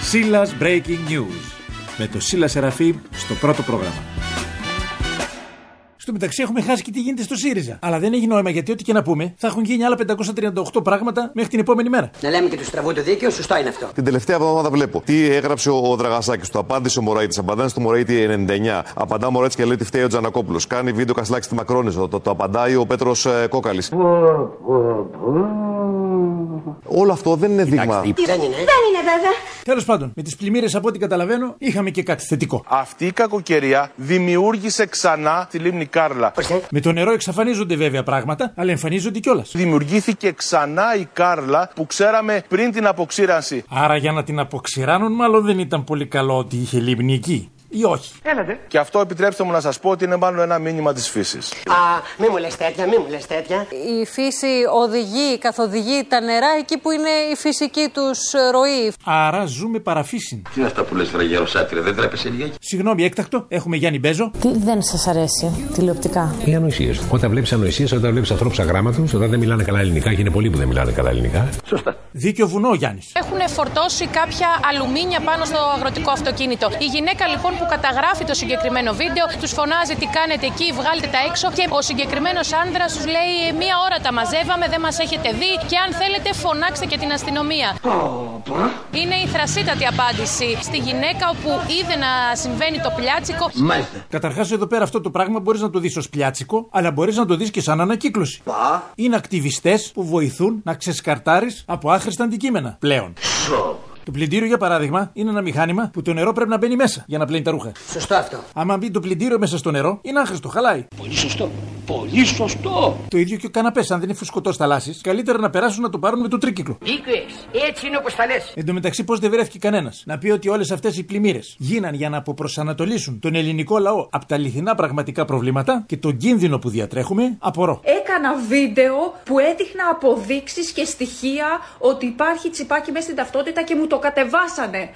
Σίλας Breaking News με το Σίλα Σεραφείμ στο πρώτο πρόγραμμα. Στο μεταξύ έχουμε χάσει και τι γίνεται στο ΣΥΡΙΖΑ. Αλλά δεν έχει νόημα γιατί ό,τι και να πούμε θα έχουν γίνει άλλα 538 πράγματα μέχρι την επόμενη μέρα. Να λέμε και του στραβού το δίκαιο, σωστό είναι αυτό. Την τελευταία εβδομάδα βλέπω τι έγραψε ο Δραγασάκης. Το απάντησε ο Μωραήτης. Απαντάνε στο Μωραήτη 99. Απαντά ο Μωραήτης και λέει ότι φταίει ο Τζανακόπουλος. Κάνει βίντεο Κασιλάκης στη Μακρόνισο. Το απαντάει ο Πέτρος Κόκαλης. Όλο αυτό δεν είναι δείγμα. Δεν είναι βέβαια. Τέλος πάντων, με τις πλημμύρες από ό,τι καταλαβαίνω είχαμε και κάτι θετικό. Αυτή η κακοκαιρία δημιούργησε ξανά τη λίμνη Κάρλα. Με το νερό εξαφανίζονται βέβαια πράγματα, αλλά εμφανίζονται κιόλας. Δημιουργήθηκε ξανά η Κάρλα που ξέραμε πριν την αποξήρανση. Άρα για να την αποξηράνουν, μάλλον δεν ήταν πολύ καλό ότι είχε λίμνη εκεί. Ή όχι. Έλατε. Και αυτό επιτρέψτε μου να σας πω ότι είναι μάλλον ένα μήνυμα της φύσης. Μη μου λες τέτοια, μη μου λες τέτοια. Η φύση καθοδηγεί τα νερά εκεί που είναι η φυσική τους ροή. Άρα ζούμε παραφύσιν. Τι είναι αυτά που λες, φραγέρο σάτυρα, δεν τρέπεσαι λιγάκι? Συγγνώμη, έκτακτο, έχουμε Γιάννη Μπέζο. Τι δεν σας αρέσει τηλεοπτικά? Οι ανοησίες. Όταν βλέπεις ανοησίες, όταν βλέπεις ανθρώπους αγράμματους, όταν δεν μιλάνε καλά ελληνικά, και είναι πολλοί που δεν μιλάνε καλά ελληνικά. Σωστά. Δίκιο βουνό, Γιάννης. Έχουν φορτώσει κάποια αλουμίνια πάνω στο αγροτικό αυτοκίνητο. Η γυναίκα λοιπόν που καταγράφει το συγκεκριμένο βίντεο τους φωνάζει τι κάνετε εκεί, βγάλτε τα έξω. Και ο συγκεκριμένος άνδρας τους λέει μία ώρα τα μαζεύαμε, δεν μας έχετε δει. Και αν θέλετε, φωνάξτε και την αστυνομία. Είναι η θρασίτατη απάντηση στη γυναίκα όπου είδε να συμβαίνει το πλιάτσικο. Μάλιστα. Καταρχάς, εδώ πέρα αυτό το πράγμα μπορείς να το δεις ως πλιάτσικο, αλλά μπορείς να το δεις και σαν ανακύκλωση. Είναι ακτιβιστές που βοηθούν να ξεσκαρτάρεις από άχρηστα αντικείμενα πλέον. Το πλυντήριο, για παράδειγμα, είναι ένα μηχάνημα που το νερό πρέπει να μπαίνει μέσα για να πλένει τα ρούχα. Σωστό αυτό. Άμα μπει το πλυντήριο μέσα στο νερό, είναι άχρηστο, χαλάει. Πολύ σωστό. Πολύ σωστό. Το ίδιο και ο καναπές, αν δεν είναι φουσκωτός θαλάσσης, καλύτερα να περάσουν να το πάρουν με το τρίκυκλο. Δίκαιος. Έτσι είναι όπως τα λες. Εν τω μεταξύ, πώς δεν βρέθηκε κανένας να πει ότι όλες αυτές οι πλημμύρες γίναν για να αποπροσανατολίσουν τον ελληνικό λαό από τα αληθινά πραγματικά προβλήματα και τον κίνδυνο που διατρέχουμε, απορώ. Έκανα βίντεο που έδειχνα αποδείξεις και στοιχεία ότι υπάρχει τσιπάκι μέσα στην ταυτότητα και μου το κατεβάσανε.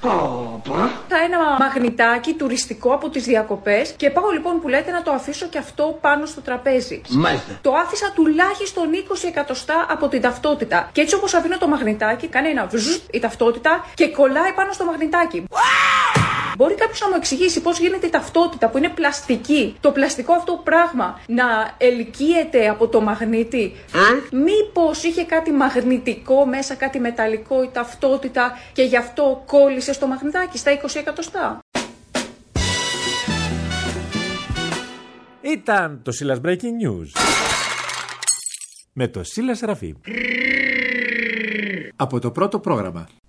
Ένα μαγνητάκι τουριστικό από τις διακοπές και πάω λοιπόν που λέτε να το αφήσω και αυτό πάνω στο τραπέζι. Μάλιστα. Το άφησα τουλάχιστον 20 εκατοστά από την ταυτότητα. Και έτσι όπως αφήνω το μαγνητάκι, κάνει ένα βζζ η ταυτότητα και κολλάει πάνω στο μαγνητάκι. Μπορεί κάποιος να μου εξηγήσει πώς γίνεται η ταυτότητα που είναι πλαστική, το πλαστικό αυτό πράγμα να ελκύεται από το μαγνήτη? Μήπως είχε κάτι μαγνητικό μέσα, κάτι μεταλλικό η ταυτότητα και γι' αυτό κόλλησε στο μαγνητάκι στα 20 εκατοστά? Ήταν το Σίλας Breaking News με το Σίλα Σεραφείμ από το πρώτο πρόγραμμα.